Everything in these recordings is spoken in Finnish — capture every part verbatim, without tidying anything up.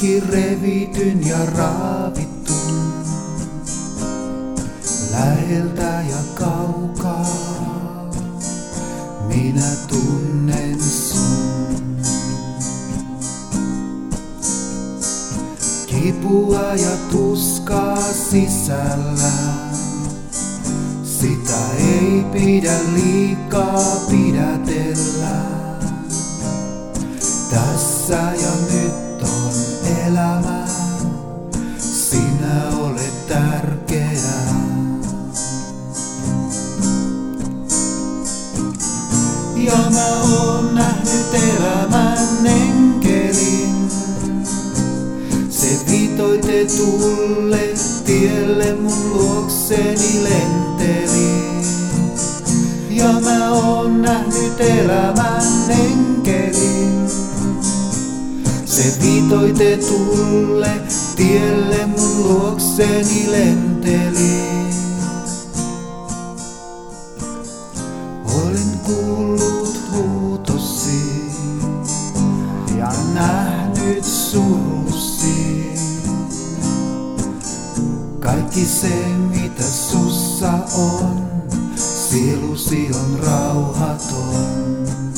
rikki revityn ja raavitun, läheltä ja kaukaa minä tunnen sun. Kipua ja tuskaa sisällä, sitä ei pidä liikaa pidätellä. Tässä ja nyt on elämä, sinä olet tärkeä. Ja mä oon nähnyt elämän enkelin, se viitoitetulle tielle mun luokseni lenteli. Ja mä oon nähnyt elämän enkelin, se viitoitetulle tielle mun luokseni lenteli. Olen kuullut huutosi ja nähnyt surusi. Kaikki se mitä sussa on, sielusi on rauhaton.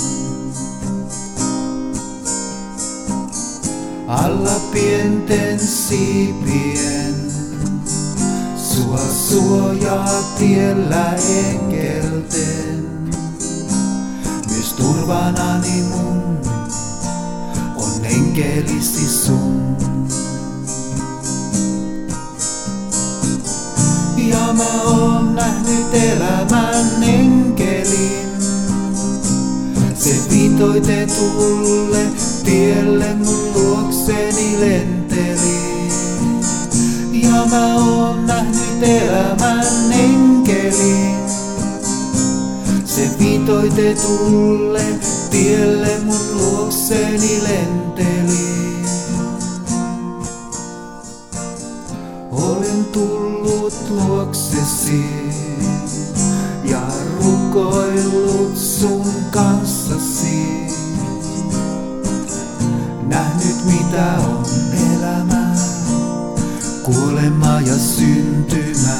Alla pienten siipien sua suojaa tiellä enkelten. Myös turvanani mun on enkelisti sun. Ja mä oon nähnyt elämän enkelin, se viitoitetulle tielle mun luokseni lenteli. Ja mä oon nähnyt elämän enkelin, se viitoitetulle tielle mun luokseni lenteli. Olen tullut luoksesi ja rukoillut sun kanssasi. Nähnyt mitä on elämä, kuolema ja syntymä.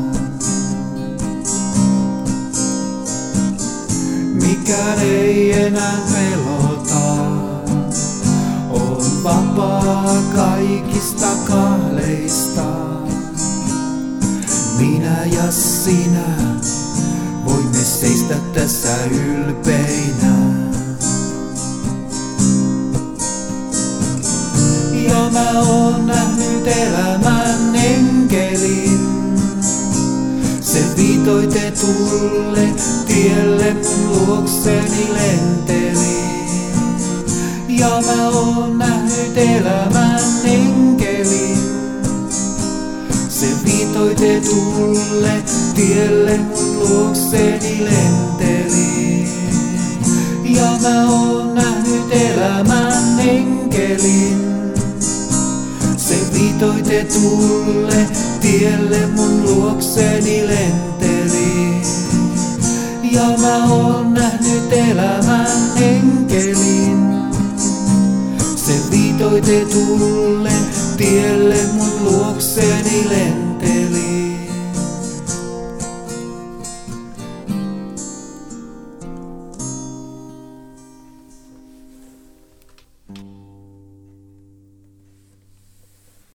Mikään ei enää pelota, on vapaa kaikista kahleista. Minä ja sinä voimme seistä tässä ylpeinä. Ja mä oon nähnyt elämän enkelin, se viitoitetulle tielle mun luokseni lenteli. Ja mä oon nähnyt elämän enkelin, se viitoitetulle tielle mun luokseni lenteli. Ja mä oon nähnyt elämän enkelin, se viitoitetulle tielle mun luokseni lenteli. Ja mä oon nähnyt elämän enkelin, se viitoitetulle tielle mun luokseni lenteli.